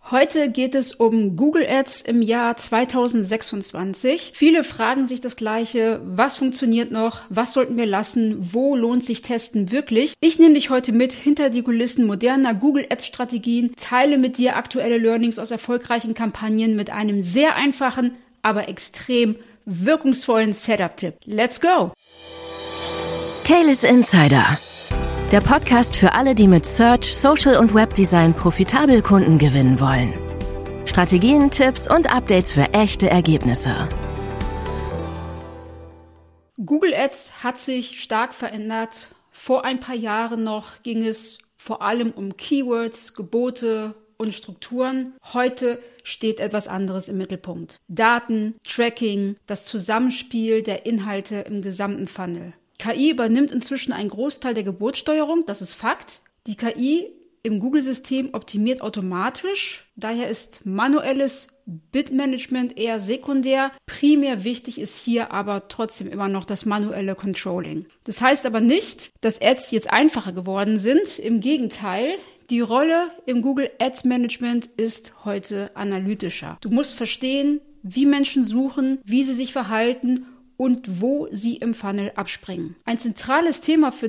Heute geht es um Google Ads im Jahr 2026. Viele fragen sich das Gleiche. Was funktioniert noch? Was sollten wir lassen? Wo lohnt sich Testen wirklich? Ich nehme dich heute mit hinter die Kulissen moderner Google Ads Strategien, teile mit dir aktuelle Learnings aus erfolgreichen Kampagnen mit einem sehr einfachen, aber extrem wirkungsvollen Setup-Tipp. Let's go! Caelus Insider. Der Podcast für alle, die mit Search, Social und Webdesign profitabel Kunden gewinnen wollen. Strategien, Tipps und Updates für echte Ergebnisse. Google Ads hat sich stark verändert. Vor ein paar Jahren noch ging es vor allem um Keywords, Gebote und Strukturen. Heute steht etwas anderes im Mittelpunkt. Daten, Tracking, das Zusammenspiel der Inhalte im gesamten Funnel. KI übernimmt inzwischen einen Großteil der Gebotssteuerung, das ist Fakt. Die KI im Google-System optimiert automatisch, daher ist manuelles Bid-Management eher sekundär. Primär wichtig ist hier aber trotzdem immer noch das manuelle Controlling. Das heißt aber nicht, dass Ads jetzt einfacher geworden sind. Im Gegenteil, die Rolle im Google Ads Management ist heute analytischer. Du musst verstehen, wie Menschen suchen, wie sie sich verhalten und wo sie im Funnel abspringen. Ein zentrales Thema für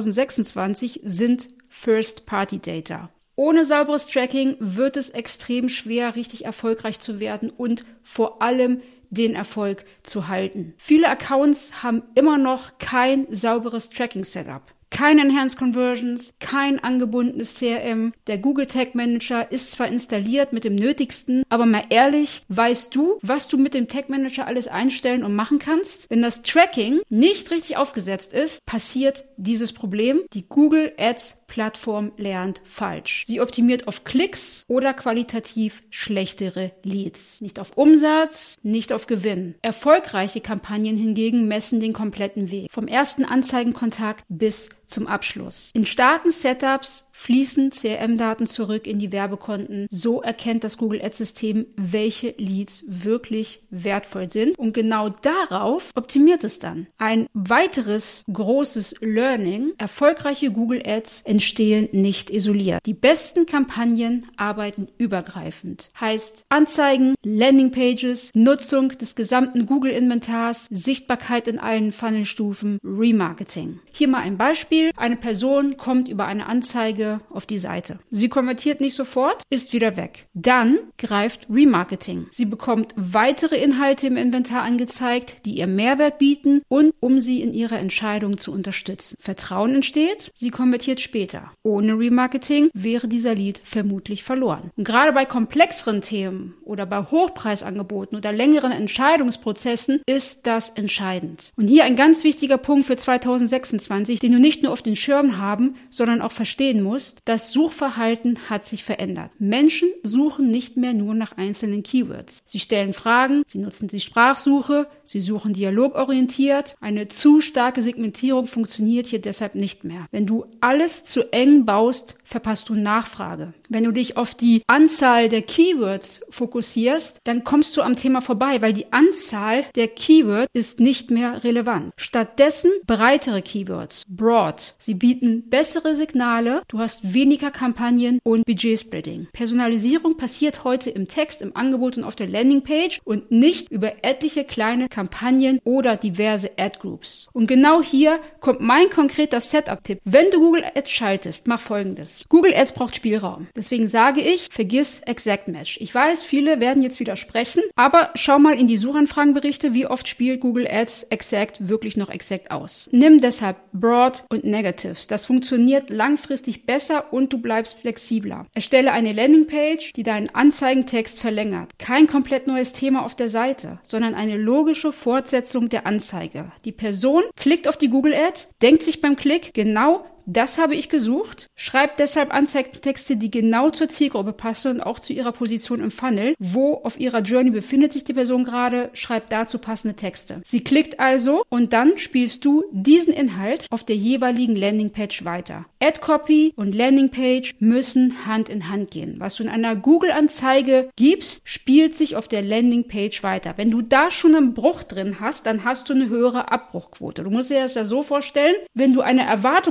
2026 sind First-Party-Data. Ohne sauberes Tracking wird es extrem schwer, richtig erfolgreich zu werden und vor allem den Erfolg zu halten. Viele Accounts haben immer noch kein sauberes Tracking-Setup. Keine Enhanced Conversions, kein angebundenes CRM. Der Google Tag Manager ist zwar installiert mit dem Nötigsten, aber mal ehrlich, weißt du, was du mit dem Tag Manager alles einstellen und machen kannst? Wenn das Tracking nicht richtig aufgesetzt ist, passiert dieses Problem. Die Google Ads Plattform lernt falsch. Sie optimiert auf Klicks oder qualitativ schlechtere Leads. Nicht auf Umsatz, nicht auf Gewinn. Erfolgreiche Kampagnen hingegen messen den kompletten Weg. Vom ersten Anzeigenkontakt bis zum Abschluss. In starken Setups fließen CRM-Daten zurück in die Werbekonten. So erkennt das Google Ads-System, welche Leads wirklich wertvoll sind. Und genau darauf optimiert es dann. Ein weiteres großes Learning: erfolgreiche Google Ads entstehen nicht isoliert. Die besten Kampagnen arbeiten übergreifend. Heißt Anzeigen, Landingpages, Nutzung des gesamten Google-Inventars, Sichtbarkeit in allen Funnelstufen, Remarketing. Hier mal ein Beispiel. Eine Person kommt über eine Anzeige auf die Seite. Sie konvertiert nicht sofort, ist wieder weg. Dann greift Remarketing. Sie bekommt weitere Inhalte im Inventar angezeigt, die ihr Mehrwert bieten und um sie in ihrer Entscheidung zu unterstützen. Vertrauen entsteht, sie konvertiert später. Ohne Remarketing wäre dieser Lead vermutlich verloren. Und gerade bei komplexeren Themen oder bei Hochpreisangeboten oder längeren Entscheidungsprozessen ist das entscheidend. Und hier ein ganz wichtiger Punkt für 2026, den du nicht nur auf den Schirm haben, sondern auch verstehen musst: das Suchverhalten hat sich verändert. Menschen suchen nicht mehr nur nach einzelnen Keywords. Sie stellen Fragen, sie nutzen die Sprachsuche, sie suchen dialogorientiert. Eine zu starke Segmentierung funktioniert hier deshalb nicht mehr. Wenn du alles zu eng baust, verpasst du Nachfrage. Wenn du dich auf die Anzahl der Keywords fokussierst, dann kommst du am Thema vorbei, weil die Anzahl der Keywords ist nicht mehr relevant. Stattdessen breitere Keywords, broad. Sie bieten bessere Signale, du hast weniger Kampagnen und Budgetsplitting. Personalisierung passiert heute im Text, im Angebot und auf der Landingpage und nicht über etliche kleine Kampagnen oder diverse Ad-Groups. Und genau hier kommt mein konkreter Setup-Tipp. Wenn du Google Ads schaltest, mach Folgendes. Google Ads braucht Spielraum. Deswegen sage ich, vergiss Exact Match. Ich weiß, viele werden jetzt widersprechen, aber schau mal in die Suchanfragenberichte, wie oft spielt Google Ads Exact wirklich noch Exact aus. Nimm deshalb Broad und Negatives. Das funktioniert langfristig besser und du bleibst flexibler. Erstelle eine Landingpage, die deinen Anzeigentext verlängert. Kein komplett neues Thema auf der Seite, sondern eine logische Fortsetzung der Anzeige. Die Person klickt auf die Google Ad, denkt sich beim Klick: genau das habe ich gesucht. Schreibt deshalb Anzeigentexte, die genau zur Zielgruppe passen und auch zu ihrer Position im Funnel. Wo auf ihrer Journey befindet sich die Person gerade? Schreibt dazu passende Texte. Sie klickt also und dann spielst du diesen Inhalt auf der jeweiligen Landingpage weiter. Ad-Copy und Landingpage müssen Hand in Hand gehen. Was du in einer Google-Anzeige gibst, spielt sich auf der Landingpage weiter. Wenn du da schon einen Bruch drin hast, dann hast du eine höhere Abbruchquote. Du musst dir das ja so vorstellen, wenn du eine Erwartung hast,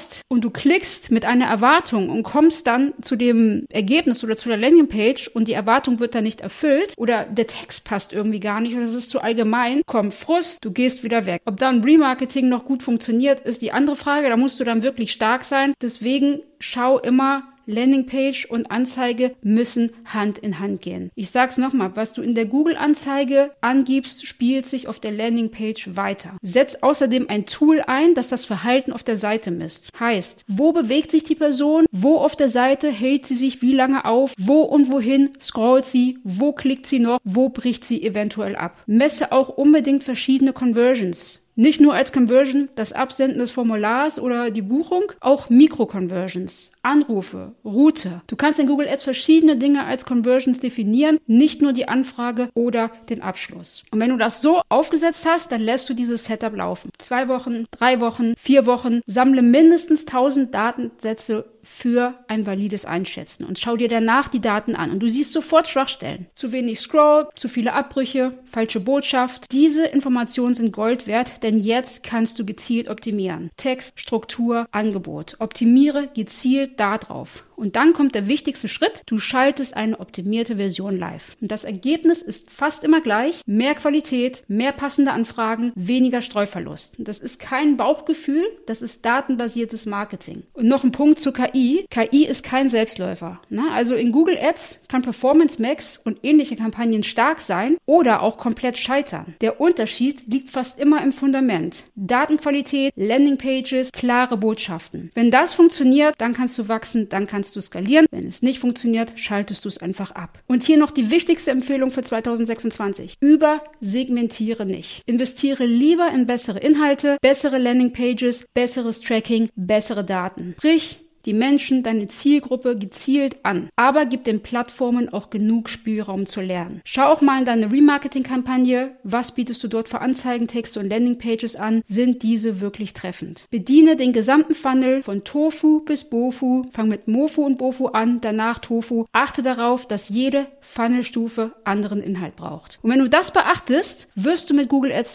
hast und du klickst mit einer Erwartung und kommst dann zu dem Ergebnis oder zu der Landingpage und die Erwartung wird dann nicht erfüllt oder der Text passt irgendwie gar nicht oder es ist zu allgemein, kommt Frust, du gehst wieder weg. Ob dann Remarketing noch gut funktioniert, ist die andere Frage. Da musst du dann wirklich stark sein. Deswegen schau immer, Landingpage und Anzeige müssen Hand in Hand gehen. Ich sag's nochmal, was du in der Google-Anzeige angibst, spielt sich auf der Landingpage weiter. Setz außerdem ein Tool ein, das das Verhalten auf der Seite misst. Heißt, wo bewegt sich die Person, wo auf der Seite hält sie sich wie lange auf, wo und wohin scrollt sie, wo klickt sie noch, wo bricht sie eventuell ab. Messe auch unbedingt verschiedene Conversions. Nicht nur als Conversion das Absenden des Formulars oder die Buchung, auch Mikro-Conversions, Anrufe, Route. Du kannst in Google Ads verschiedene Dinge als Conversions definieren, nicht nur die Anfrage oder den Abschluss. Und wenn du das so aufgesetzt hast, dann lässt du dieses Setup laufen. 2 Wochen, 3 Wochen, 4 Wochen, sammle mindestens 1000 Datensätze für ein valides Einschätzen und schau dir danach die Daten an und du siehst sofort Schwachstellen. Zu wenig Scroll, zu viele Abbrüche, falsche Botschaft. Diese Informationen sind Gold wert, denn jetzt kannst du gezielt optimieren. Text, Struktur, Angebot. Optimiere gezielt darauf. Und dann kommt der wichtigste Schritt. Du schaltest eine optimierte Version live. Und das Ergebnis ist fast immer gleich. Mehr Qualität, mehr passende Anfragen, weniger Streuverlust. Und das ist kein Bauchgefühl, das ist datenbasiertes Marketing. Und noch ein Punkt zur KI. KI ist kein Selbstläufer. Also in Google Ads kann Performance Max und ähnliche Kampagnen stark sein oder auch komplett scheitern. Der Unterschied liegt fast immer im Fundament. Datenqualität, Landingpages, klare Botschaften. Wenn das funktioniert, dann kannst du wachsen, dann kannst du skalieren. Wenn es nicht funktioniert, schaltest du es einfach ab. Und hier noch die wichtigste Empfehlung für 2026. Übersegmentiere nicht. Investiere lieber in bessere Inhalte, bessere Landingpages, besseres Tracking, bessere Daten. Sprich, die Menschen, deine Zielgruppe gezielt an. Aber gib den Plattformen auch genug Spielraum zu lernen. Schau auch mal in deine Remarketing-Kampagne. Was bietest du dort für Anzeigentexte und Landingpages an? Sind diese wirklich treffend? Bediene den gesamten Funnel von Tofu bis Bofu. Fang mit Mofu und Bofu an, danach Tofu. Achte darauf, dass jede Funnelstufe anderen Inhalt braucht. Und wenn du das beachtest, wirst du mit Google Ads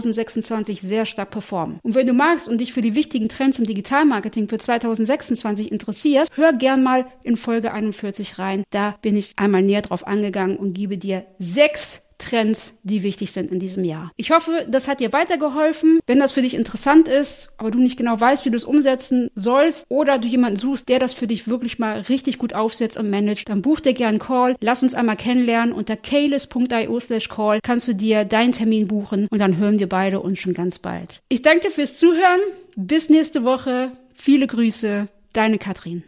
2026 sehr stark performen. Und wenn du magst und dich für die wichtigen Trends im Digitalmarketing für 2026 interessierst, hör gern mal in Folge 41 rein. Da bin ich einmal näher drauf angegangen und gebe dir 6 Trends, die wichtig sind in diesem Jahr. Ich hoffe, das hat dir weitergeholfen. Wenn das für dich interessant ist, aber du nicht genau weißt, wie du es umsetzen sollst oder du jemanden suchst, der das für dich wirklich mal richtig gut aufsetzt und managt, dann buch dir gerne einen Call. Lass uns einmal kennenlernen. Unter kalis.io/call kannst du dir deinen Termin buchen und dann hören wir beide uns schon ganz bald. Ich danke dir fürs Zuhören. Bis nächste Woche. Viele Grüße. Deine Katrin.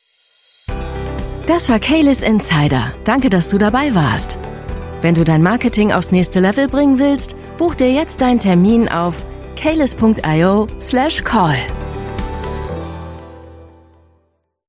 Das war Kalis Insider. Danke, dass du dabei warst. Wenn du dein Marketing aufs nächste Level bringen willst, buch dir jetzt deinen Termin auf kalis.io/call.